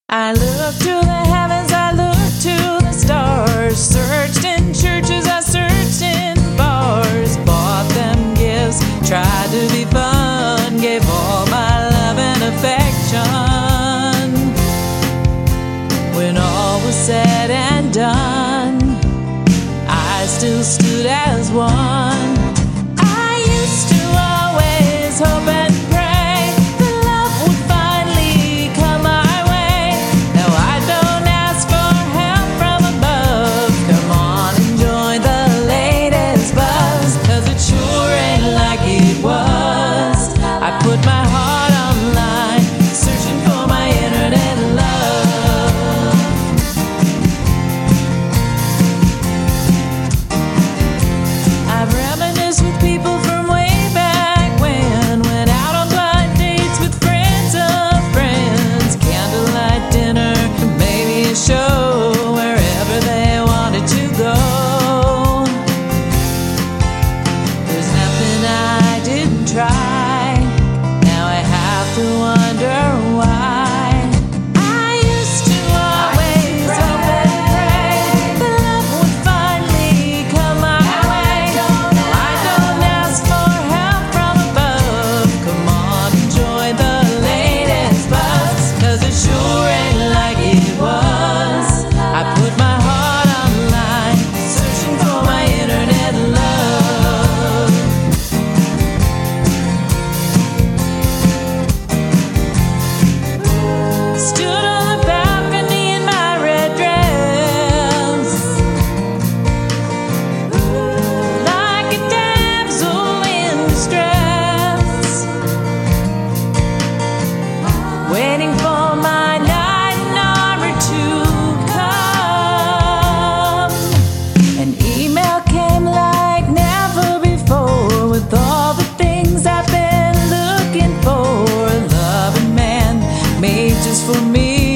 I looked to the heavens, I looked to the stars, searched in churches, I searched in bars, bought them gifts, tried to be fun, gave all my love and affection. When all was said and done, I still stood as one. I used to always hope and pray that love would finally come my way. Now I don't ask for help from above. Come on and join the latest buzz, 'cause it sure ain't like it was. I put my heart online, searching for my internet love. I've reminisced with people from way back when, went out on blind dates with friends of friends, candlelight dinner, maybe a show, wherever they wanted to go. There's nothing I didn't try, now I have to wonder why. I used to always hope and pray that love would finally come my way. I don't ask for help from above. Come on and join the latest buzz, 'cause it sure ain't like it was. I put my heart online, searching for my internet love. Stood on the balcony in my red dress, like a damsel in distress, waiting for my knight in armor to come. An email came like never before, with all the things I've been looking for. A loving man made just for me.